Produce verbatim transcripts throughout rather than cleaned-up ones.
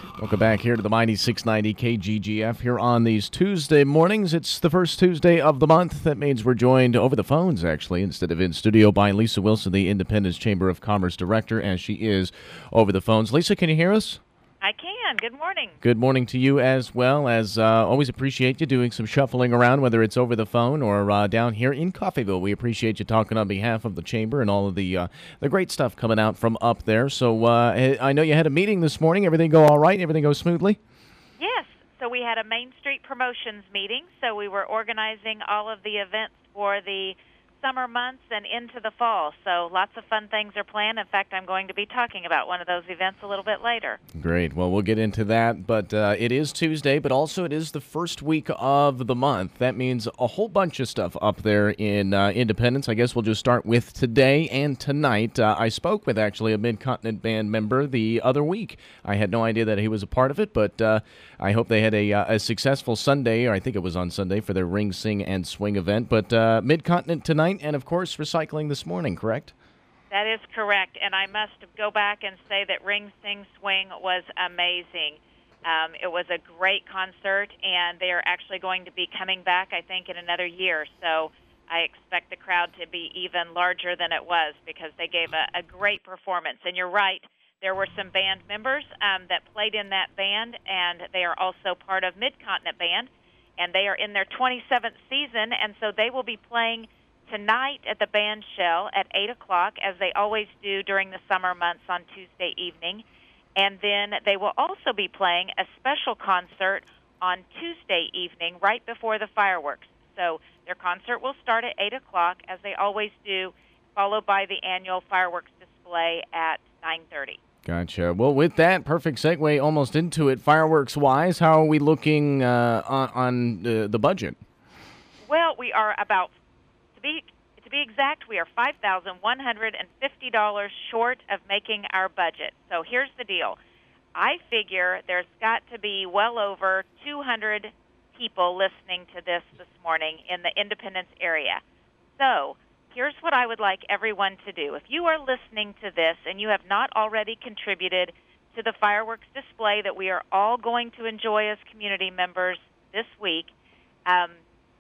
Welcome back here to the Mighty six ninety K G G F here on these Tuesday mornings. It's the first Tuesday of the month. That means we're joined over the phones, actually, instead of in studio, by Lisa Wilson, the Independence Chamber of Commerce Director, as she is over the phones. Lisa, can you hear us? I can. Good morning. Good morning to you as well. As uh, always, appreciate you doing some shuffling around, whether it's over the phone or uh, down here in Coffeyville. We appreciate you talking on behalf of the Chamber and all of the uh, the great stuff coming out from up there. So uh, I know you had a meeting this morning. Everything go all right? Everything go smoothly? Yes. So we had a Main Street promotions meeting. So we were organizing all of the events for the summer months and into the fall. So lots of fun things are planned. In fact, I'm going to be talking about one of those events a little bit later. Great. Well, we'll get into that. But uh, it is Tuesday, but also it is the first week of the month. That means a whole bunch of stuff up there in uh, Independence. I guess we'll just start with today and tonight. Uh, I spoke with actually a Mid-Continent Band member the other week. I had no idea that he was a part of it, but uh, I hope they had a, uh, a successful Sunday, or I think it was on Sunday, for their Ring, Sing, and Swing event. But uh, Mid-Continent tonight, and of course recycling this morning, correct? That is correct, and I must go back and say that Ring, Sing, Swing was amazing. Um, it was a great concert, and they are actually going to be coming back, I think, in another year. So I expect the crowd to be even larger than it was because they gave a, a great performance. And you're right, there were some band members um, that played in that band, and they are also part of Mid-Continent Band, and they are in their twenty-seventh season, and so they will be playing tonight at the band shell at eight o'clock, as they always do during the summer months on Tuesday evening. And then they will also be playing a special concert on Tuesday evening right before the fireworks. So their concert will start at eight o'clock, as they always do, followed by the annual fireworks display at nine thirty. Gotcha. Well, with that, perfect segue almost into it. Fireworks-wise, how are we looking uh, on, on uh, the budget? Well, we are about To be, to be exact, we are five thousand one hundred fifty dollars short of making our budget. So here's the deal. I figure there's got to be well over two hundred people listening to this this morning in the Independence area. So here's what I would like everyone to do. If you are listening to this and you have not already contributed to the fireworks display that we are all going to enjoy as community members this week, um,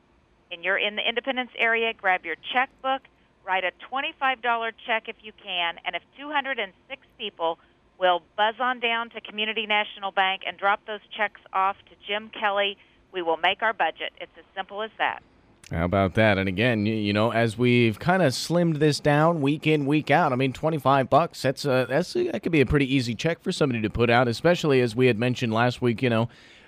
and you're in the Independence area, grab your checkbook, write a twenty-five dollars check if you can, and if two hundred six people will buzz on down to Community National Bank and drop those checks off to Jim Kelly, we will make our budget. It's as simple as that. How about that? And again, you, you know, as we've kind of slimmed this down week in, week out, I mean, twenty-five bucks, that's a, that's a, that could be a pretty easy check for somebody to put out, especially as we had mentioned last week, you know,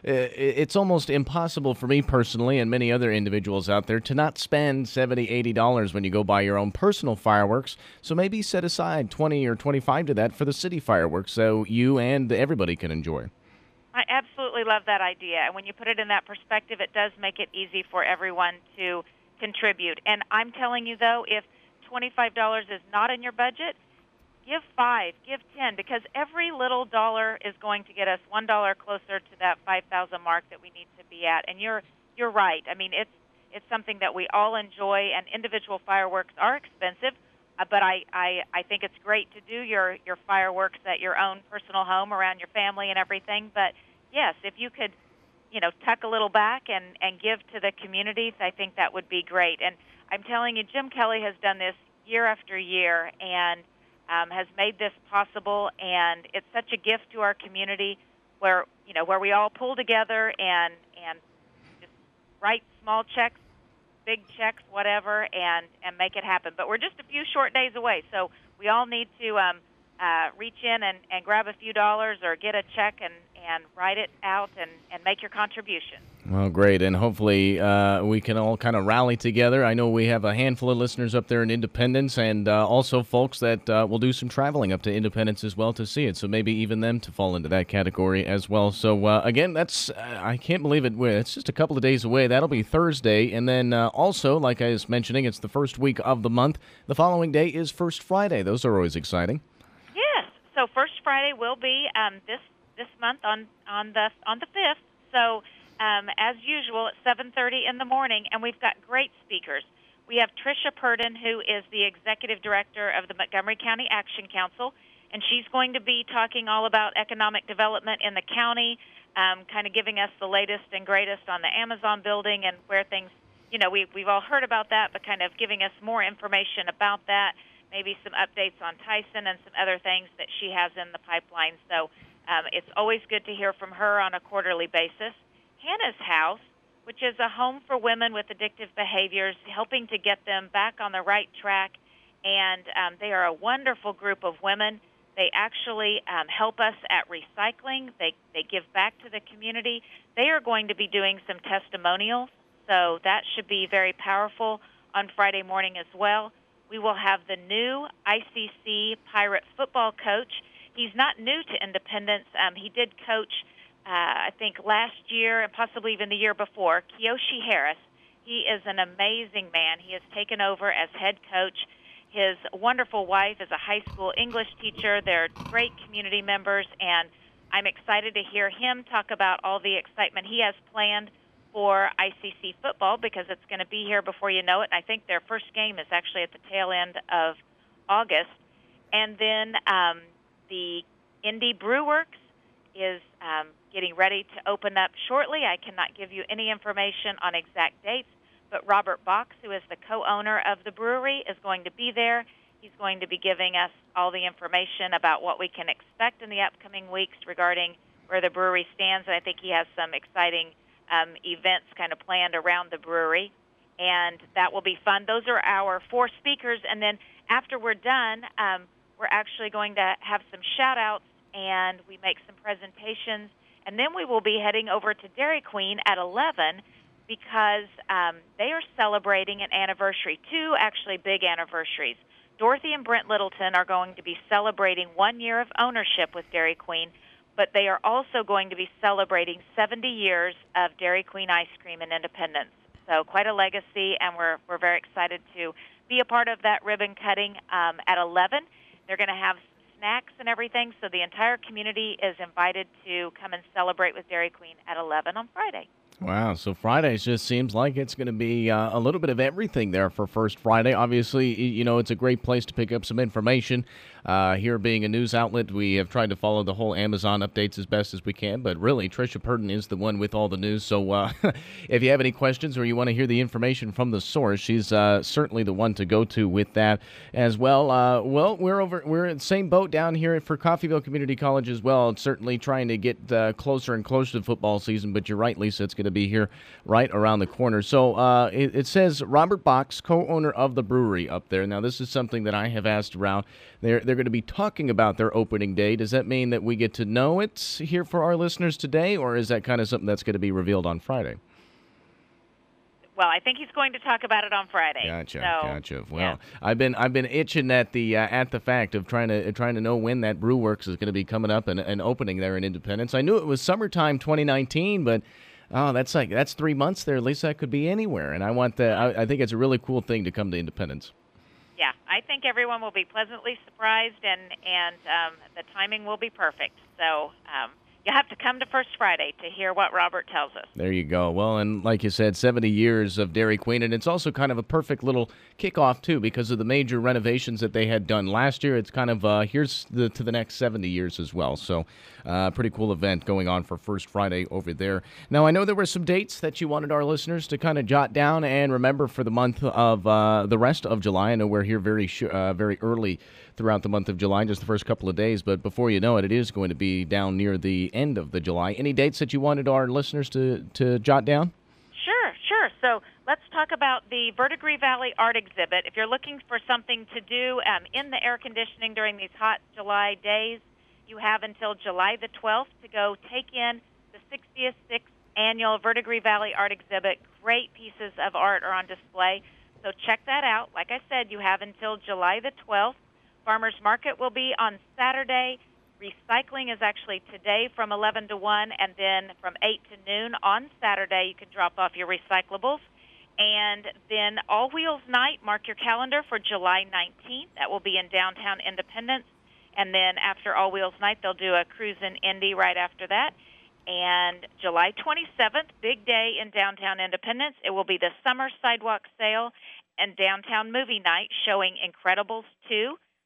it's almost impossible for me personally and many other individuals out there to not spend seventy dollars, eighty dollars when you go buy your own personal fireworks. So maybe set aside twenty or twenty-five to that for the city fireworks so you and everybody can enjoy. I absolutely love that idea. And when you put it in that perspective, it does make it easy for everyone to contribute. And I'm telling you, though, if twenty-five dollars is not in your budget, give five, give ten, because every little dollar is going to get us one dollar closer to that five thousand mark that we need to be at. And you're you're right. I mean, it's it's something that we all enjoy, and individual fireworks are expensive, uh, but I, I, I think it's great to do your, your fireworks at your own personal home around your family and everything. But, yes, if you could, you know, tuck a little back and, and give to the community, I think that would be great. And I'm telling you, Jim Kelly has done this year after year, and Um, has made this possible, and it's such a gift to our community where, you know, where we all pull together and, and just write small checks, big checks, whatever, and, and make it happen. But we're just a few short days away, so we all need to um, uh, reach in and, and grab a few dollars or get a check and, and write it out and, and make your contribution. Well, great, and hopefully uh, we can all kind of rally together. I know we have a handful of listeners up there in Independence, and uh, also folks that uh, will do some traveling up to Independence as well to see it, so maybe even them to fall into that category as well. So, uh, again, that's uh, I can't believe it. It's just a couple of days away. That'll be Thursday, and then uh, also, like I was mentioning, it's the first week of the month. The following day is First Friday. Those are always exciting. Yes, so First Friday will be um, this this month on, on the on the fifth, so... Um, as usual, at seven thirty in the morning, and we've got great speakers. We have Tricia Purdon, who is the Executive Director of the Montgomery County Action Council, and she's going to be talking all about economic development in the county, um, kind of giving us the latest and greatest on the Amazon building and where things, you know, we, we've all heard about that, but kind of giving us more information about that, maybe some updates on Tyson and some other things that she has in the pipeline. So um, it's always good to hear from her on a quarterly basis. Hannah's House, which is a home for women with addictive behaviors, helping to get them back on the right track. And um, they are a wonderful group of women. They actually um, help us at recycling. They, they give back to the community. They are going to be doing some testimonials, so that should be very powerful on Friday morning as well. We will have the new I C C Pirate football coach. He's not new to Independence. Um, he did coach, uh, I think, last year and possibly even the year before, Kiyoshi Harris. He is an amazing man. He has taken over as head coach. His wonderful wife is a high school English teacher. They're great community members, and I'm excited to hear him talk about all the excitement he has planned for I C C football, because it's going to be here before you know it. And I think their first game is actually at the tail end of August. And then um, the Indy Brewworks is um, getting ready to open up shortly. I cannot give you any information on exact dates, but Robert Box, who is the co-owner of the brewery, is going to be there. He's going to be giving us all the information about what we can expect in the upcoming weeks regarding where the brewery stands, and I think he has some exciting um, events kind of planned around the brewery, and that will be fun. Those are our four speakers, and then after we're done, um, we're actually going to have some shout-outs, and we make some presentations, and then we will be heading over to Dairy Queen at eleven, because um, they are celebrating an anniversary, two actually big anniversaries. Dorothy and Brent Littleton are going to be celebrating one year of ownership with Dairy Queen, but they are also going to be celebrating seventy years of Dairy Queen ice cream in Independence. So quite a legacy, and we're, we're very excited to be a part of that ribbon cutting um, at eleven. They're going to have some snacks and everything, so the entire community is invited to come and celebrate with Dairy Queen at eleven on Friday. Wow, so Fridays just seems like it's going to be uh, a little bit of everything there for First Friday. Obviously, you know, it's a great place to pick up some information. Uh, here being a news outlet, we have tried to follow the whole Amazon updates as best as we can, but really, Tricia Purden is the one with all the news. So uh, if you have any questions or you want to hear the information from the source, she's uh, certainly the one to go to with that as well. Uh, well, we're over, we're in the same boat down here for Coffeyville Community College as well. It's certainly trying to get uh, closer and closer to football season, but you're right, Lisa, it's going to be here right around the corner. So uh, it, it says Robert Box, co-owner of the brewery up there. Now, this is something that I have asked around. They're, they're going to be talking about their opening day. Does that mean that we get to know it here for our listeners today, or is that kind of something that's going to be revealed on Friday? Well, I think he's going to talk about it on Friday. Gotcha, so, gotcha. Well, yeah. I've been I've been itching at the uh, at the fact of trying to trying to know when that Brewworks is going to be coming up and, and opening there in Independence. I knew it was summertime twenty nineteen, but oh, that's like that's three months there. At least that could be anywhere, and I want the. I, I think it's a really cool thing to come to Independence. Yeah, I think everyone will be pleasantly surprised, and and um, the timing will be perfect. So um, you'll have to come to First Friday to hear what Robert tells us. There you go. Well, and like you said, seventy years of Dairy Queen, and it's also kind of a perfect little kickoff, too, because of the major renovations that they had done last year. It's kind of, uh, here's the, to the next seventy years as well. So uh, pretty cool event going on for First Friday over there. Now, I know there were some dates that you wanted our listeners to kind of jot down and remember for the month of uh, the rest of July. I know we're here very, sh- uh, very early throughout the month of July, just the first couple of days, but before you know it, it is going to be down near the end of the July. Any dates that you wanted our listeners to, to jot down? Sure, sure. So let's talk about the Verdigris Valley Art Exhibit. If you're looking for something to do um, in the air conditioning during these hot July days, you have until July the twelfth to go take in the sixty-sixth Annual Verdigris Valley Art Exhibit. Great pieces of art are on display, so check that out. Like I said, you have until July the twelfth. Farmers Market will be on Saturday. Recycling is actually today from eleven to one, and then from eight to noon on Saturday you can drop off your recyclables. And then All Wheels Night, mark your calendar for July nineteenth. That will be in downtown Independence. And then after All Wheels Night, they'll do a cruise in Indy right after that. And July twenty-seventh, big day in downtown Independence. It will be the Summer Sidewalk Sale and Downtown Movie Night showing Incredibles two,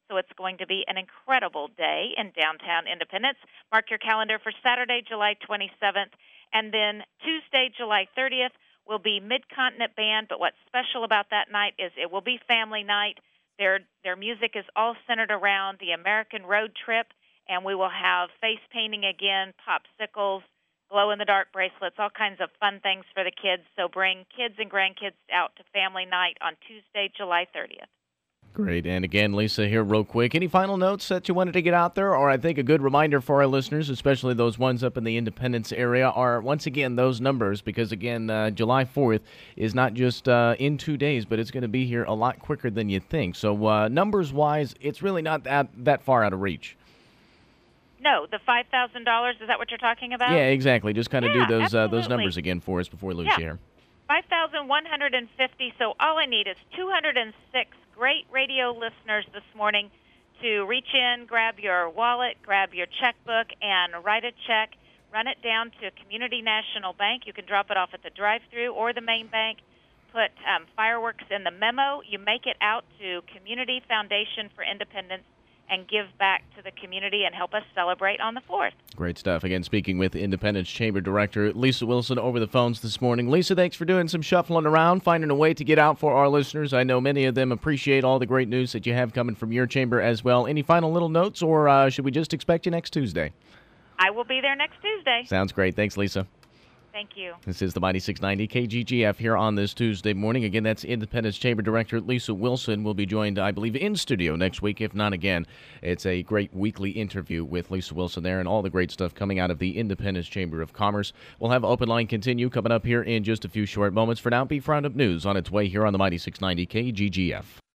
So it's going to be an incredible day in downtown Independence. Mark your calendar for Saturday, July twenty-seventh, and then Tuesday, July thirtieth, will be Mid-Continent Band, but what's special about that night is it will be family night. Their their music is all centered around the American road trip, and we will have face painting again, popsicles, glow-in-the-dark bracelets, all kinds of fun things for the kids. So bring kids and grandkids out to family night on Tuesday, July thirtieth. Great. And again, Lisa, here real quick. Any final notes that you wanted to get out there? Or I think a good reminder for our listeners, especially those ones up in the Independence area, are once again those numbers, because again, uh, July fourth is not just uh, in two days, but it's going to be here a lot quicker than you think. So uh, numbers-wise, it's really not that, that far out of reach. No, the five thousand dollars, is that what you're talking about? Yeah, exactly. Just kind of yeah, do those uh, those absolutely. numbers again for us before we lose Yeah. you here. five thousand one hundred fifty, so all I need is two hundred six great radio listeners this morning to reach in, grab your wallet, grab your checkbook, and write a check. Run it down to Community National Bank. You can drop it off at the drive-thru or the main bank. Put um, fireworks in the memo. You make it out to Community Foundation for Independence and give back to the community and help us celebrate on the fourth. Great stuff. Again, speaking with Independence Chamber Director Lisa Wilson over the phones this morning. Lisa, thanks for doing some shuffling around, finding a way to get out for our listeners. I know many of them appreciate all the great news that you have coming from your chamber as well. Any final little notes, or uh, should we just expect you next Tuesday? I will be there next Tuesday. Sounds great. Thanks, Lisa. Thank you. This is the Mighty six ninety K G G F here on this Tuesday morning. Again, that's Independence Chamber Director Lisa Wilson. Will be joined, I believe, in studio next week, if not again. It's a great weekly interview with Lisa Wilson there and all the great stuff coming out of the Independence Chamber of Commerce. We'll have Open Line continue coming up here in just a few short moments. For now, Beef Roundup News on its way here on the Mighty six ninety K G G F.